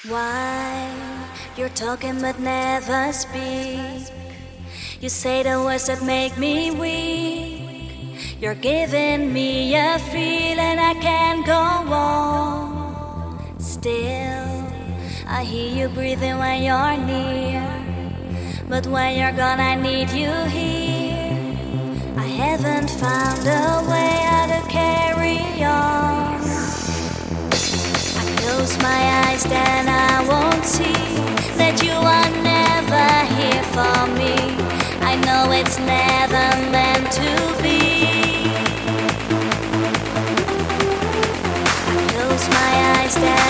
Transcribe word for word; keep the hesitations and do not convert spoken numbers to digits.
Why you're talking but never speak? You say the words that make me weak. You're giving me a feeling I can't go on. Still, I hear you breathing when you're near, but when you're gone, I need you here. I haven't found a way how to carry on. Close my eyes, then I won't see that you are never here for me. I know it's never meant to be. I close my eyes, then